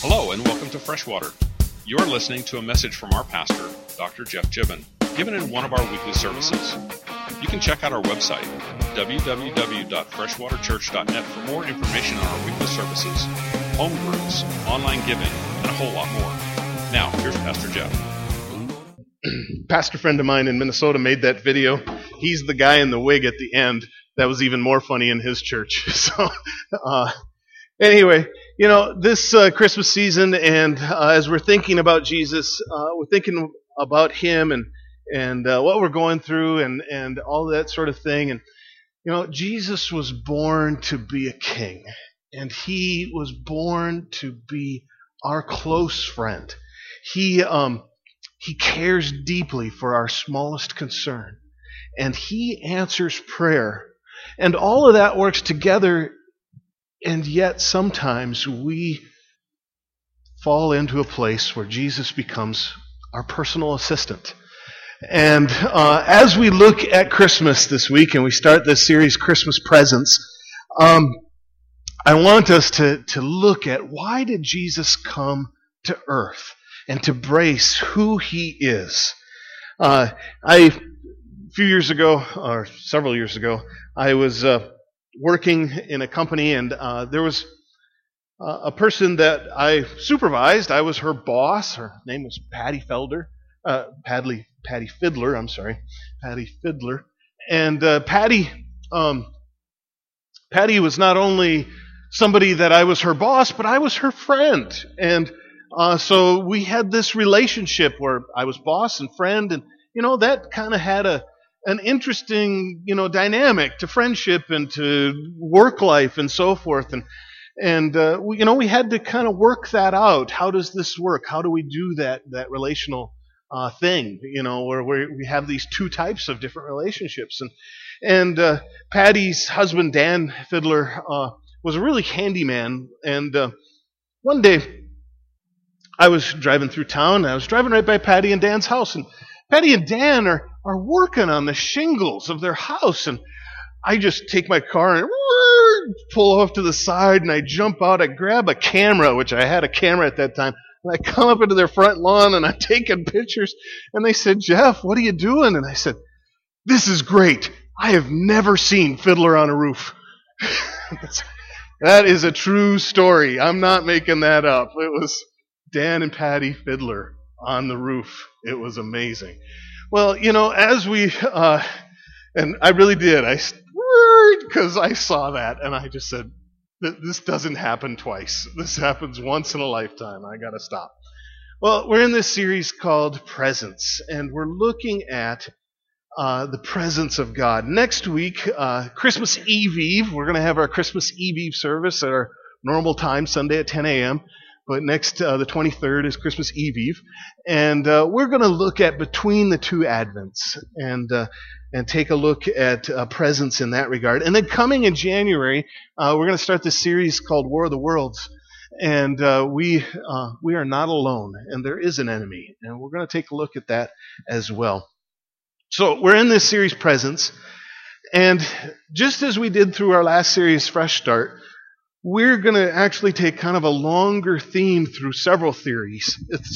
Hello and welcome to Freshwater. You are listening to a message from our pastor, Dr. Jeff Gibbon, given in one of our weekly services. You can check out our website, www.freshwaterchurch.net, for more information on our weekly services, home groups, online giving, and a whole lot more. Now, here's Pastor Jeff. Pastor friend of mine in Minnesota made that video. He's the guy in the wig at the end. That was even more funny in his church. So, anyway, you know, this Christmas season, and as we're thinking about Jesus, we're thinking about Him and what we're going through and all that sort of thing. And, you know, Jesus was born to be a king, and He was born to be our close friend. He cares deeply for our smallest concern, and He answers prayer. And all of that works together, and yet sometimes we fall into a place where Jesus becomes our personal assistant. And as we look at Christmas this week, and we start this series, Christmas Presents, I want us to look at, why did Jesus come to earth and to brace who He is? A few years ago, or several years ago, I was working in a company, and there was a person that I supervised. I was her boss. Her name was Patty Fiddler. And Patty was not only somebody that I was her boss, but I was her friend. And so we had this relationship where I was boss and friend, and you know, that kind of had an interesting, you know, dynamic to friendship and to work life and so forth. And we had to kind of work that out. How does this work? How do we do that relational thing? You know, where we have these two types of different relationships. And Patty's husband, Dan Fiddler, was a really handy man. And one day, I was driving through town, and I was driving right by Patty and Dan's house, and Patty and Dan are working on the shingles of their house, and I just take my car and pull off to the side, and I jump out, I grab a camera, which I had a camera at that time, and I come up into their front lawn, and I'm taking pictures, and they said, "Jeff, what are you doing?" And I said, "This is great. I have never seen Fiddler on a roof." That is a true story. I'm not making that up. It was Dan and Patty Fiddler on the roof. It was amazing. Well, you know, as we, and I really did, because I saw that, and I just said, this doesn't happen twice. This happens once in a lifetime. I gotta stop. Well, we're in this series called Presents, and we're looking at the presence of God. Next week, Christmas Eve, we're going to have our Christmas Eve service at our normal time, Sunday at 10 a.m., but next, the 23rd is Christmas Eve, and we're going to look at between the two Advents and take a look at presents in that regard. And then coming in January, we're going to start this series called War of the Worlds, and we are not alone, and there is an enemy, and we're going to take a look at that as well. So we're in this series, Presents, and just as we did through our last series, Fresh Start, we're going to actually take kind of a longer theme through several series,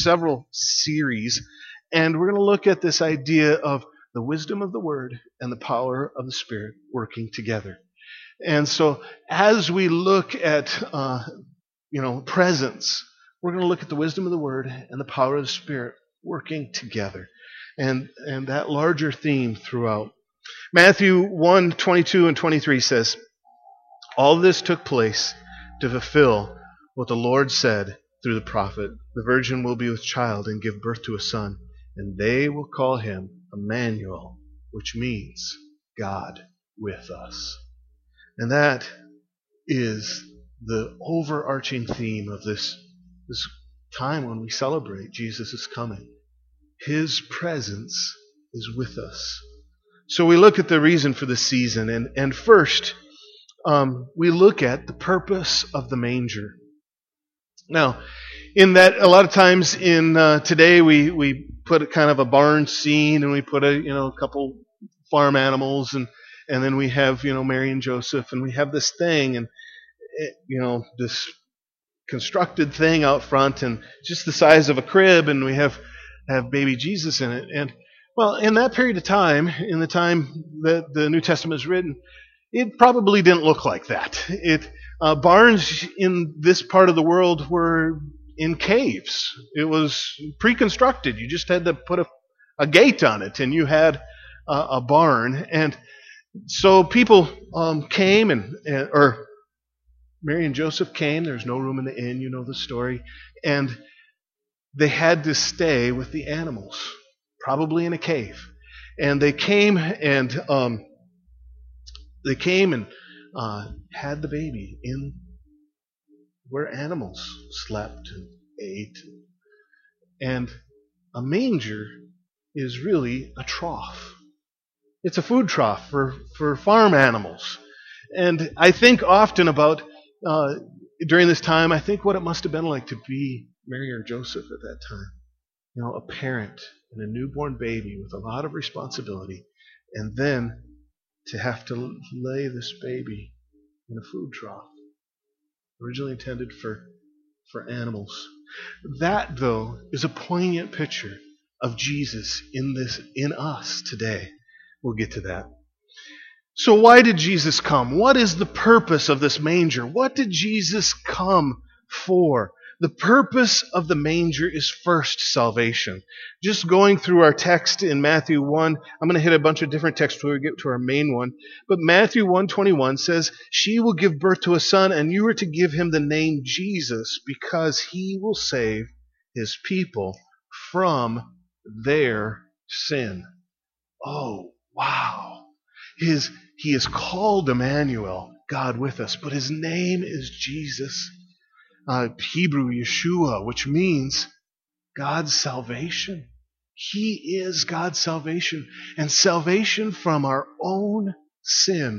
and we're going to look at this idea of the wisdom of the Word and the power of the Spirit working together. And so as we look at, presence, we're going to look at the wisdom of the Word and the power of the Spirit working together, and that larger theme throughout. Matthew 1:22 and 23 says, "All this took place to fulfill what the Lord said through the prophet. The virgin will be with child and give birth to a son, and they will call him Emmanuel," which means God with us. And that is the overarching theme of this time when we celebrate Jesus is coming. His presence is with us. So we look at the reason for the season, and first, we look at the purpose of the manger. Now, in that, a lot of times in today we put a kind of a barn scene, and we put a couple farm animals, and then we have Mary and Joseph, and we have this thing, and this constructed thing out front and just the size of a crib, and we have baby Jesus in it. And well, in that period of time, in the time that the New Testament is written, it probably didn't look like that. Barns in this part of the world were in caves. It was pre-constructed. You just had to put a gate on it, and you had a barn. And so people came, or Mary and Joseph came. There's no room in the inn. You know the story. And they had to stay with the animals, probably in a cave. And they came and had the baby in where animals slept and ate. And a manger is really a trough. It's a food trough for farm animals. And I think often about, during this time, I think what it must have been like to be Mary or Joseph at that time. You know, a parent and a newborn baby with a lot of responsibility, and then to have to lay this baby in a food trough, originally intended for animals. That, though, is a poignant picture of Jesus in us today. We'll get to that. So why did Jesus come? What is the purpose of this manger? What did Jesus come for? The purpose of the manger is first salvation. Just going through our text in Matthew 1, I'm going to hit a bunch of different texts before we get to our main one. But Matthew 1:21 says, "She will give birth to a son, and you are to give him the name Jesus, because he will save his people from their sin." Oh, wow. He is called Emmanuel, God with us, but his name is Jesus. Hebrew Yeshua, which means God's salvation. He is God's salvation, and salvation from our own sin.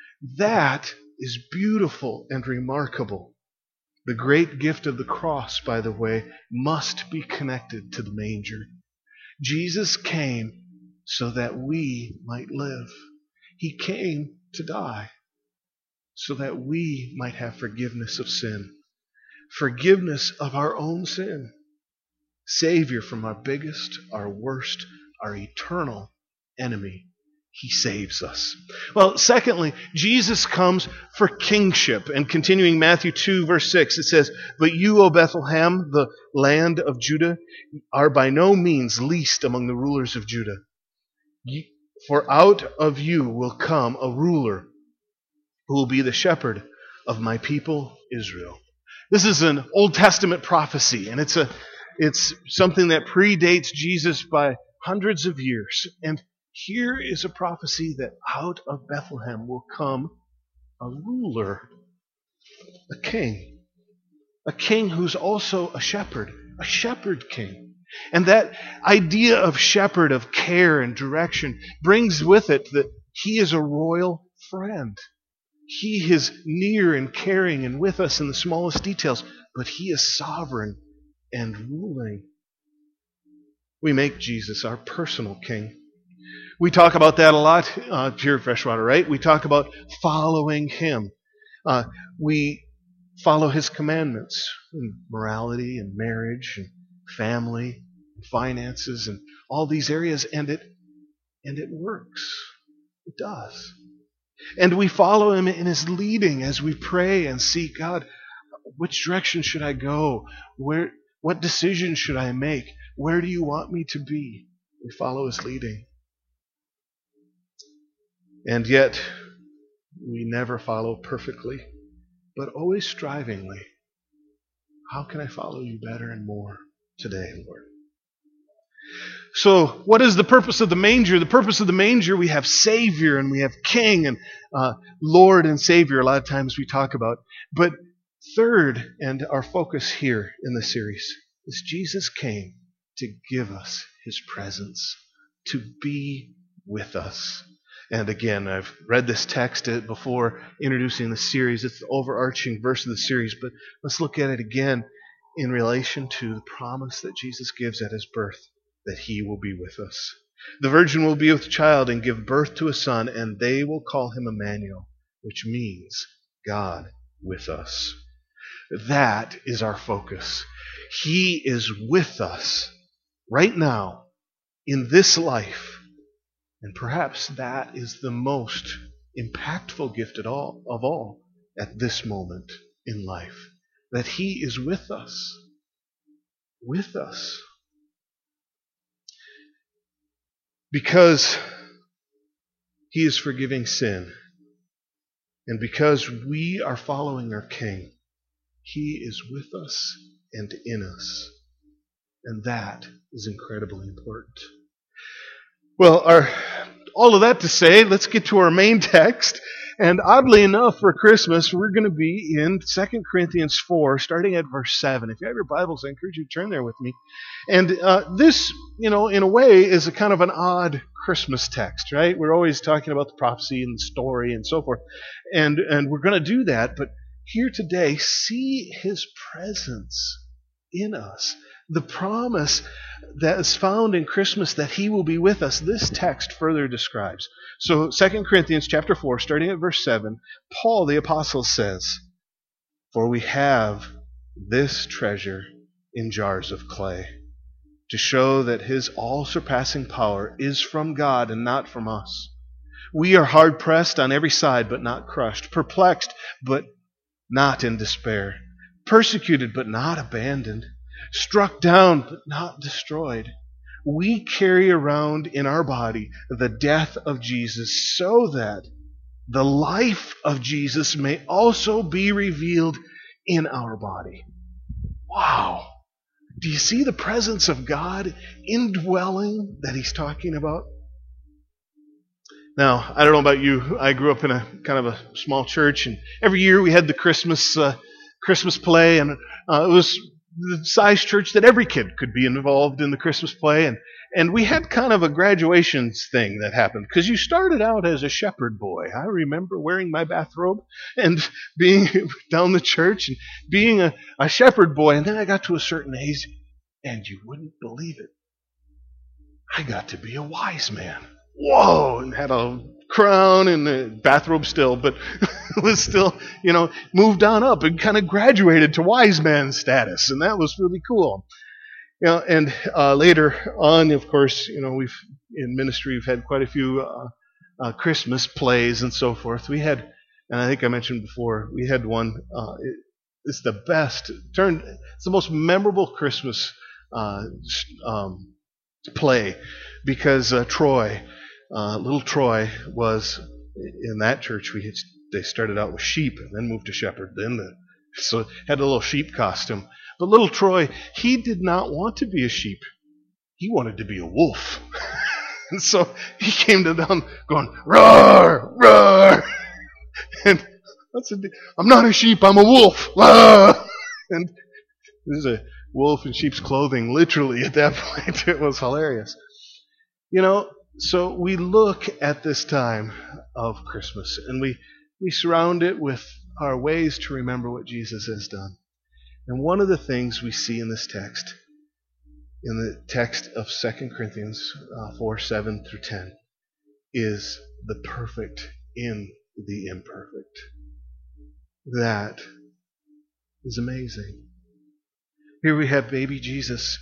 That is beautiful and remarkable. The great gift of the cross, by the way, must be connected to the manger. Jesus came so that we might live. He came to die so that we might have forgiveness of sin. Forgiveness of our own sin. Savior from our biggest, our worst, our eternal enemy. He saves us. Well, secondly, Jesus comes for kingship. And continuing Matthew 2, verse 6, it says, "But you, O Bethlehem, the land of Judah, are by no means least among the rulers of Judah. For out of you will come a ruler who will be the shepherd of my people Israel." This is an Old Testament prophecy, and it's something that predates Jesus by hundreds of years. And here is a prophecy that out of Bethlehem will come a ruler, a king who's also a shepherd king. And that idea of shepherd, of care and direction, brings with it that he is a royal friend. He is near and caring and with us in the smallest details, but he is sovereign and ruling. We make Jesus our personal king. We talk about that a lot here at Freshwater, right? We talk about following him. We follow his commandments in morality and marriage and family, and finances, and all these areas, and it works. It does. And we follow him in his leading as we pray and seek God. Which direction should I go? What decision should I make? Where do you want me to be? We follow his leading. And yet, we never follow perfectly, but always strivingly. How can I follow you better and more today, Lord? So, what is the purpose of the manger? The purpose of the manger, we have Savior and we have King and Lord and Savior, a lot of times we talk about. But third, and our focus here in the series, is Jesus came to give us his presence, to be with us. And again, I've read this text before introducing the series. It's the overarching verse of the series, but let's look at it again in relation to the promise that Jesus gives at his birth, that he will be with us. The virgin will be with child and give birth to a son, and they will call him Emmanuel, which means God with us. That is our focus. He is with us right now in this life. And perhaps that is the most impactful gift of all at this moment in life. That He is with us. With us. Because He is forgiving sin. And because we are following our King, He is with us and in us. And that is incredibly important. Well, all of that to say, let's get to our main text. And oddly enough, for Christmas, we're going to be in 2 Corinthians 4, starting at verse 7. If you have your Bibles, I encourage you to turn there with me. And this, in a way, is a kind of an odd Christmas text, right? We're always talking about the prophecy and the story and so forth. And we're going to do that. But here today, see His presence in us. The promise that is found in Christmas that He will be with us, this text further describes. So 2 Corinthians chapter 4, starting at verse 7, Paul the apostle says, "For we have this treasure in jars of clay, to show that His all-surpassing power is from God and not from us. We are hard-pressed on every side, but not crushed, perplexed, but not in despair, persecuted, but not abandoned, struck down, but not destroyed. We carry around in our body the death of Jesus, so that the life of Jesus may also be revealed in our body." Wow! Do you see the presence of God indwelling that he's talking about? Now, I don't know about you. I grew up in a kind of a small church, and every year we had the Christmas play, and it was the size church that every kid could be involved in the Christmas play, and we had kind of a graduations thing that happened, because you started out as a shepherd boy. I remember wearing my bathrobe and being down the church and being a shepherd boy, and then I got to a certain age, and you wouldn't believe it, I got to be a wise man. Whoa! And had a crown and a bathrobe still, but was still, moved on up and kind of graduated to wise man status, and that was really cool. And later on, of course, we've in ministry we've had quite a few Christmas plays and so forth. We had, and I think I mentioned before, we had one. It's the best. It's the most memorable Christmas play, because little Troy was in that church. They started out with sheep and then moved to shepherd. So had a little sheep costume. But little Troy, he did not want to be a sheep. He wanted to be a wolf. And so he came to them going, "Roar, roar!" And I'm not a sheep, I'm a wolf. Ah! And there's a wolf in sheep's clothing, literally, at that point. It was hilarious. So we look at this time of Christmas, and we surround it with our ways to remember what Jesus has done. And one of the things we see in this text, in the text of 2 Corinthians 4, 7 through 10, is the perfect in the imperfect. That is amazing. Here we have baby Jesus,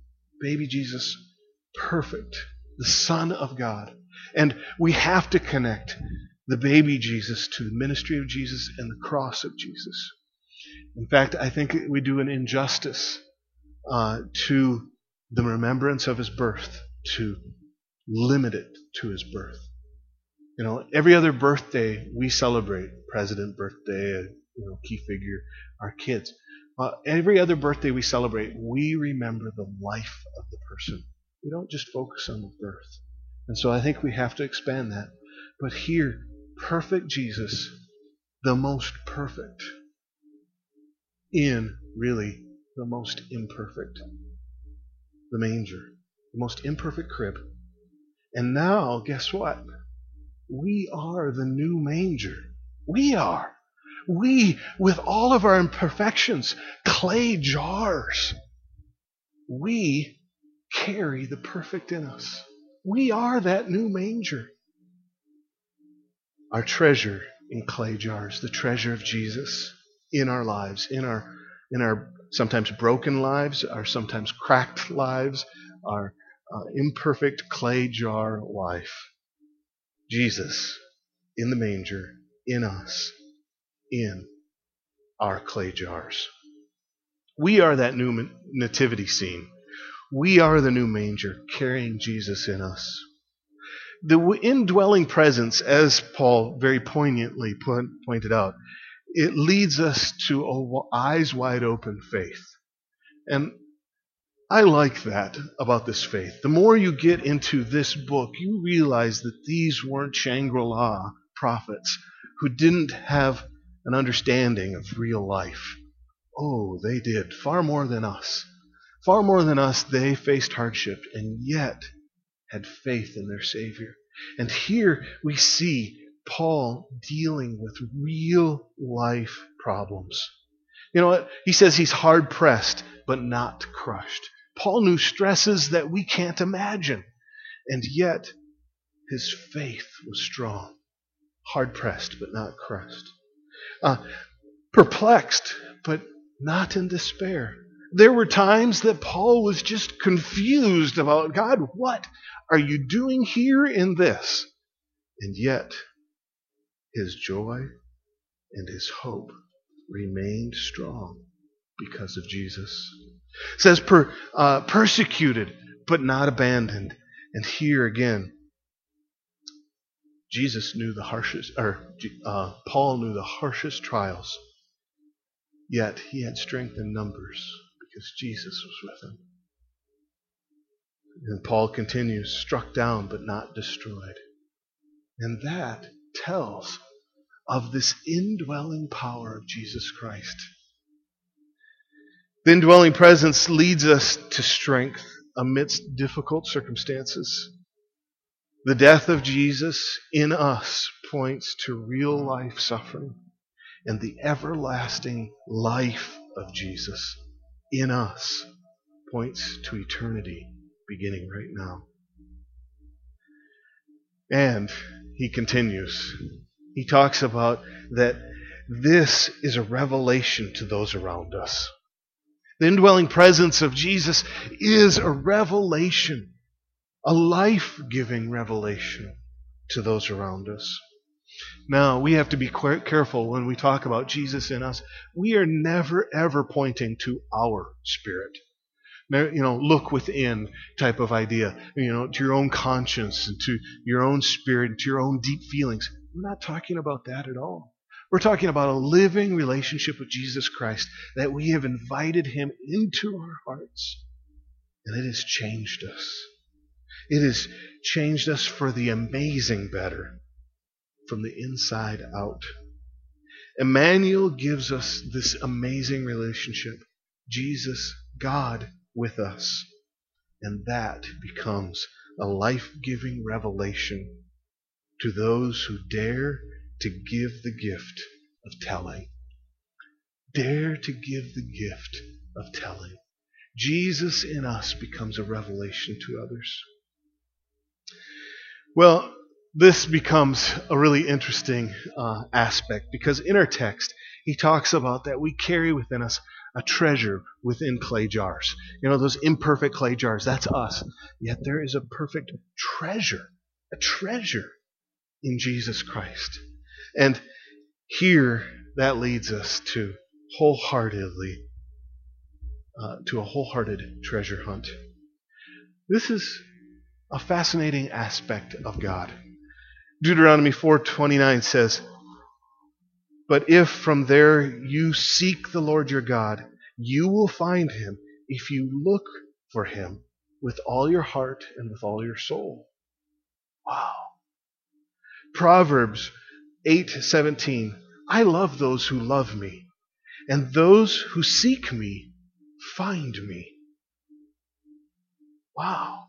perfect, the Son of God. And we have to connect the baby Jesus to the ministry of Jesus and the cross of Jesus. In fact, I think we do an injustice to the remembrance of his birth to limit it to his birth. Every other birthday we celebrate, president birthday, key figure, our kids. Every other birthday we celebrate, we remember the life of the person. We don't just focus on the birth. And so I think we have to expand that. But here, perfect Jesus, the most perfect, in really the most imperfect, the manger, the most imperfect crib. And now, guess what? We are the new manger. We are. We, with all of our imperfections, clay jars, we carry the perfect in us. We are that new manger. Our treasure in clay jars, the treasure of Jesus in our lives, in our in our sometimes broken lives, our sometimes cracked lives, our imperfect clay jar life. Jesus in the manger, in us, in our clay jars. We are that new nativity scene. We are the new manger carrying Jesus in us. The indwelling presence, as Paul very poignantly pointed out, it leads us to eyes wide open faith. And I like that about this faith. The more you get into this book, you realize that these weren't Shangri-La prophets who didn't have an understanding of real life. Oh, they did. Far more than us. Far more than us, they faced hardship and yet had faith in their Savior. And here we see Paul dealing with real life problems. You know what? He says he's hard pressed, but not crushed. Paul knew stresses that we can't imagine. And yet, his faith was strong. Hard pressed, but not crushed. Perplexed, but not in despair. There were times that Paul was just confused about, God, what are you doing here in this? And yet, his joy and his hope remained strong because of Jesus. It says persecuted, but not abandoned. And here again, Paul knew the harshest trials, yet he had strength in numbers because Jesus was with him. And Paul continues, struck down but not destroyed. And that tells of this indwelling power of Jesus Christ. The indwelling presence leads us to strength amidst difficult circumstances. The death of Jesus in us points to real life suffering, and the everlasting life of Jesus in us points to eternity beginning right now. And he continues. He talks about that this is a revelation to those around us. The indwelling presence of Jesus is a revelation, a life-giving revelation to those around us. Now, we have to be careful when we talk about Jesus in us. We are never, ever pointing to our spirit. Look within type of idea, to your own conscience and to your own spirit and to your own deep feelings. We're not talking about that at all. We're talking about a living relationship with Jesus Christ, that we have invited him into our hearts. And it has changed us. It has changed us for the amazing better, from the inside out. Emmanuel gives us this amazing relationship. Jesus, God with us. And that becomes a life-giving revelation to those who dare to give the gift of telling. Dare to give the gift of telling. Jesus in us becomes a revelation to others. Well, this becomes a really interesting aspect, because in our text, he talks about that we carry within us a treasure within clay jars. Those imperfect clay jars, that's us. Yet there is a perfect treasure, a treasure in Jesus Christ. And here, that leads us to a wholehearted treasure hunt. This is a fascinating aspect of God. Deuteronomy 4:29 says, "But if from there you seek the Lord your God, you will find him if you look for him with all your heart and with all your soul." Wow. Proverbs 8:17, "I love those who love me, and those who seek me find me." Wow.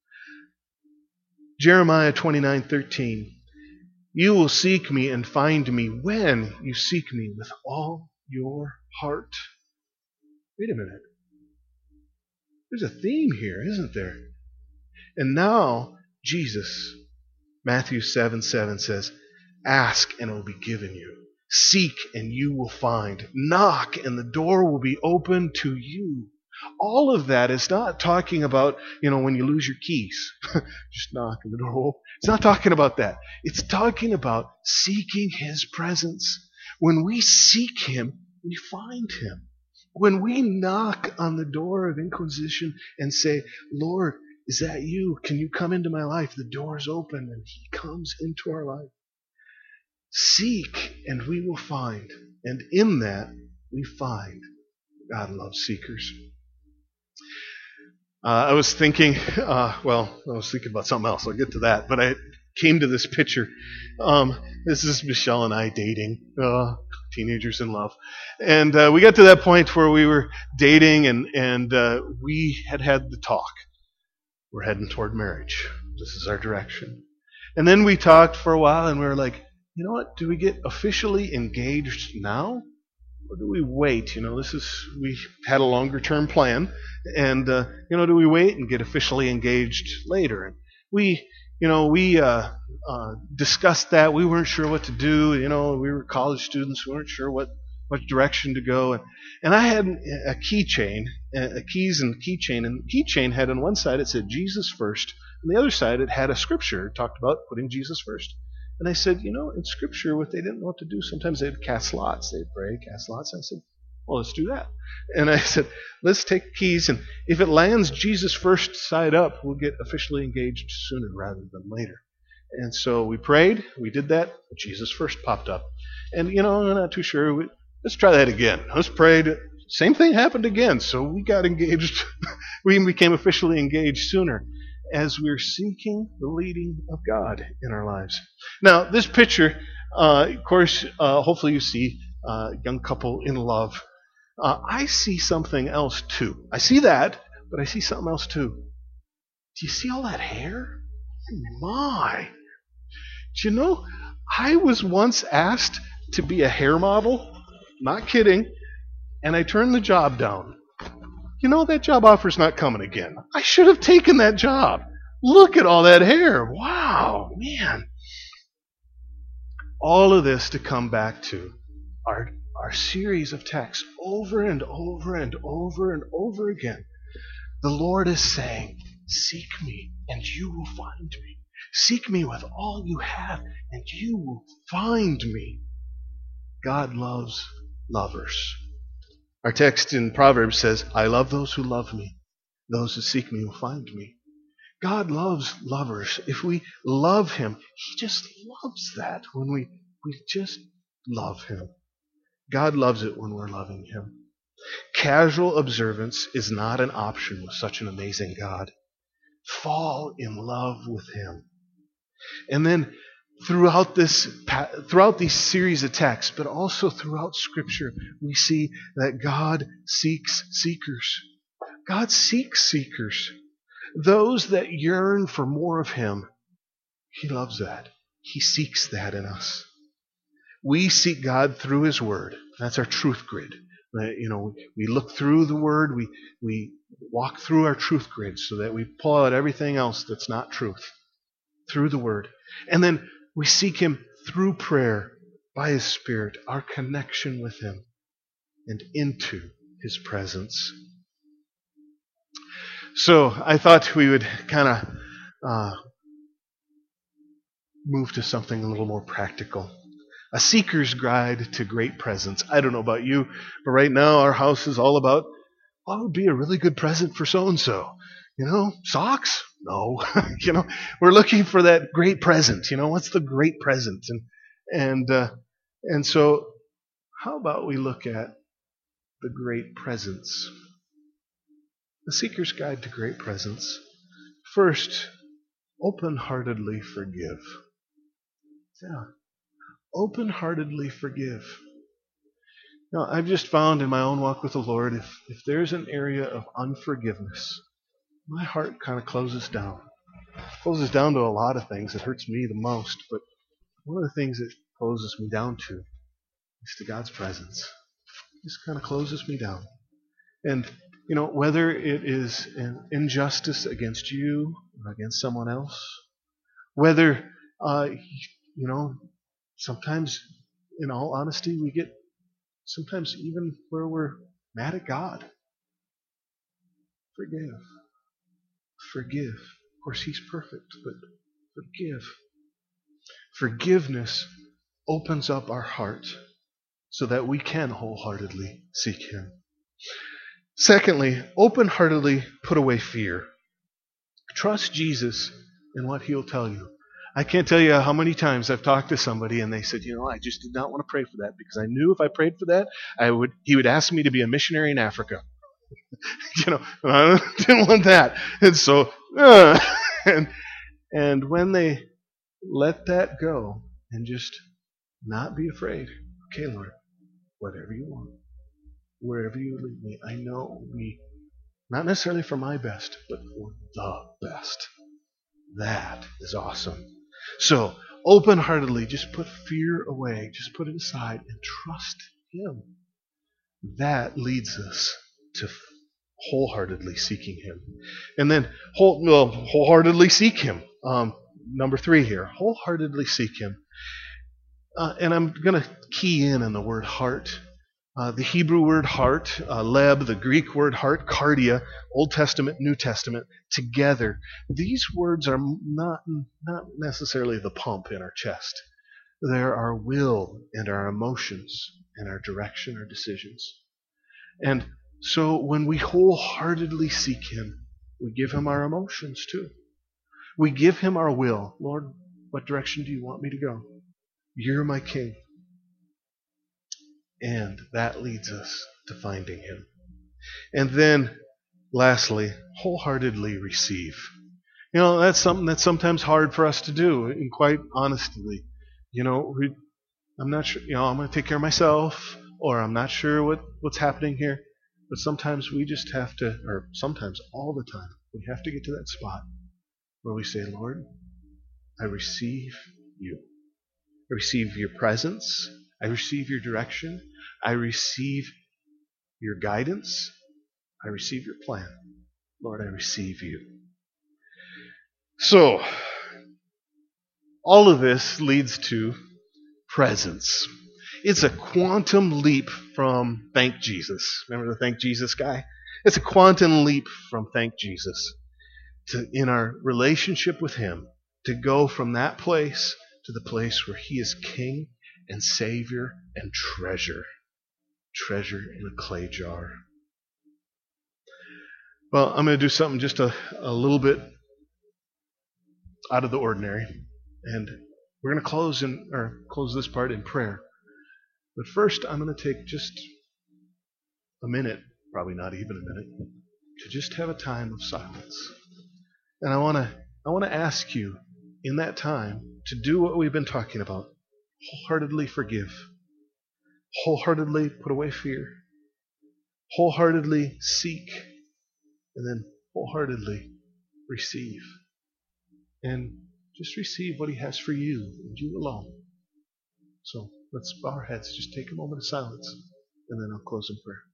Jeremiah 29:13, "You will seek me and find me when you seek me with all your heart." Wait a minute. There's a theme here, isn't there? And now, Jesus, Matthew 7:7 says, "Ask and it will be given you. Seek and you will find. Knock and the door will be open to you. All of that is not talking about, when you lose your keys, just knock and the door will open. It's not talking about that. It's talking about seeking His presence. When we seek Him, we find Him. When we knock on the door of inquisition and say, Lord, is that you? Can you come into my life? The door is open and He comes into our life. Seek and we will find. And in that, we find. God loves seekers. I was thinking about something else. I'll get to that. But I came to this picture. This is Michelle and I dating, teenagers in love. And we got to that point where we were dating and we had the talk. We're heading toward marriage. This is our direction. And then we talked for a while and we were like, you know what? Do we get officially engaged now? Or do we wait? We had a longer term plan. And, do we wait and get officially engaged later? And we discussed that. We weren't sure what to do. We were college students. We weren't sure what direction to go. And I had a keychain, a keys and keychain. And the keychain had on one side, it said Jesus first. On the other side, it had a scripture. It talked about putting Jesus first. And I said, in Scripture, what they didn't know what to do, sometimes they'd cast lots. They'd pray, cast lots. And I said, well, let's do that. And I said, let's take keys, and if it lands Jesus first side up, we'll get officially engaged sooner rather than later. And so we prayed, we did that, Jesus first popped up. And, I'm not too sure. Let's try that again. Let's pray. Same thing happened again. So we got engaged. We became officially engaged sooner, as we're seeking the leading of God in our lives. Now, this picture, of course, hopefully you see a young couple in love. I see something else too. I see that, but I see something else too. Do you see all that hair? My. Do you know, I was once asked to be a hair model. Not kidding. And I turned the job down. That job offer's not coming again. I should have taken that job. Look at all that hair. Wow, man. All of this to come back to our series of texts over and over and over and over again. The Lord is saying, seek me and you will find me. Seek me with all you have and you will find me. God loves lovers. Our text in Proverbs says, I love those who love me. Those who seek me will find me. God loves lovers. If we love Him, He just loves that when we just love Him. God loves it when we're loving Him. Casual observance is not an option with such an amazing God. Fall in love with Him. And then throughout these series of texts, but also throughout Scripture, we see that God seeks seekers. God seeks seekers. Those that yearn for more of Him. He loves that. He seeks that in us. We seek God through His Word. That's our truth grid. We look through the Word. We walk through our truth grid so that we pull out everything else that's not truth through the Word. And then we seek Him through prayer by His Spirit, our connection with Him, and into His presence. So I thought we would kind of move to something a little more practical. A seeker's guide to great presents. I don't know about you, but right now our house is all about what would be a really good present for so-and-so. Socks? No. We're looking for that great present. What's the great present? And so how about we look at the great presents? The Seeker's Guide to Great Presents. First, open-heartedly forgive. Yeah. Open-heartedly forgive. Now, I've just found in my own walk with the Lord, if there's an area of unforgiveness, my heart kind of closes down. It closes down to a lot of things. It hurts me the most, but one of the things it closes me down to is to God's presence. It just kind of closes me down. And whether it is an injustice against you or against someone else, whether, sometimes in all honesty, we get sometimes even where we're mad at God. Forgive. Forgive. Of course, He's perfect, but forgive. Forgiveness opens up our heart so that we can wholeheartedly seek Him. Secondly, open-heartedly put away fear. Trust Jesus in what He'll tell you. I can't tell you how many times I've talked to somebody and they said, I just did not want to pray for that because I knew if I prayed for that, He would ask me to be a missionary in Africa. I didn't want that. And so, and when they let that go and just not be afraid, okay, Lord, whatever you want, wherever you lead me, I know it will be not necessarily for my best, but for the best. That is awesome. So, open-heartedly, just put fear away. Just put it aside and trust Him. That leads us to wholeheartedly seeking Him. And then, wholeheartedly seek Him. Number 3 here, wholeheartedly seek Him. And I'm going to key in on the word heart. The Hebrew word heart, leb, the Greek word heart, cardia, Old Testament, New Testament, together. These words are not necessarily the pump in our chest. They're our will and our emotions and our direction, our decisions. And so when we wholeheartedly seek Him, we give Him our emotions too. We give Him our will. Lord, what direction do you want me to go? You're my King. And that leads us to finding Him. And then, lastly, wholeheartedly receive. That's something that's sometimes hard for us to do, and quite honestly. I'm not sure, I'm going to take care of myself, or I'm not sure what's happening here. But sometimes we just have to, or sometimes all the time, we have to get to that spot where we say, Lord, I receive you. I receive your presence. I receive your direction. I receive your guidance. I receive your plan. Lord, I receive you. So, all of this leads to presence. It's a quantum leap from thank Jesus. Remember the thank Jesus guy? It's a quantum leap from thank Jesus to, in our relationship with Him, to go from that place to the place where He is King and Savior and treasure. Treasure in a clay jar. Well, I'm going to do something just a little bit out of the ordinary. And we're going to close this part in prayer. But first, I'm going to take just a minute, probably not even a minute, to just have a time of silence. And I want to ask you in that time to do what we've been talking about. Wholeheartedly forgive. Wholeheartedly put away fear. Wholeheartedly seek. And then wholeheartedly receive. And just receive what He has for you and you alone. So let's bow our heads. Just take a moment of silence. And then I'll close in prayer.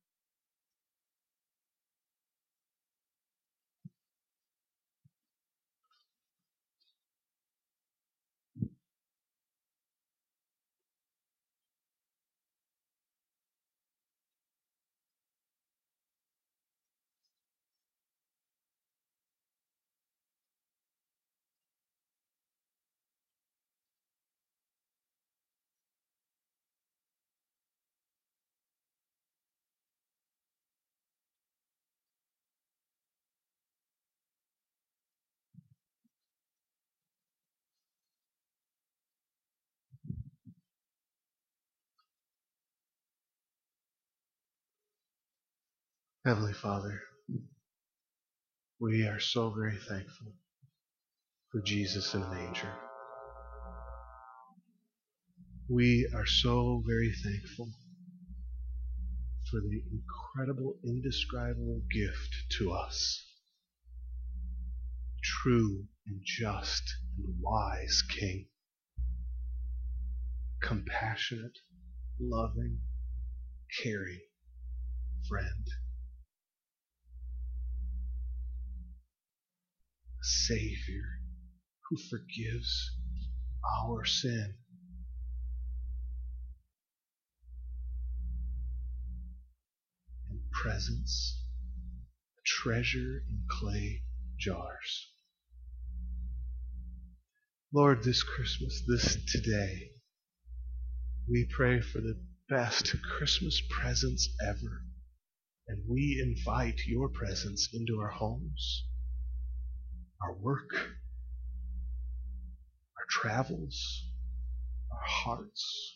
Heavenly Father, we are so very thankful for Jesus in a manger. We are so very thankful for the incredible, indescribable gift to us. True and just and wise King. Compassionate, loving, caring friend. A Savior who forgives our sin. presence, a treasure in clay jars. Lord, this Christmas, this today, we pray for the best Christmas presents ever. And we invite your presence into our homes, our work, our travels, our hearts.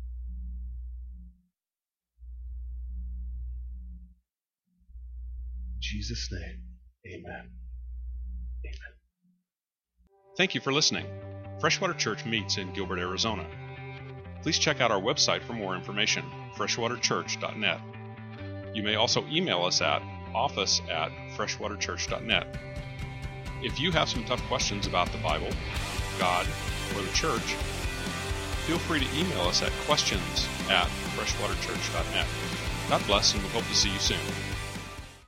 In Jesus' name, amen. Amen. Thank you for listening. Freshwater Church meets in Gilbert, Arizona. Please check out our website for more information, freshwaterchurch.net. You may also email us at office@freshwaterchurch.net. If you have some tough questions about the Bible, God, or the church, feel free to email us at questions@freshwaterchurch.net. God bless, and we hope to see you soon.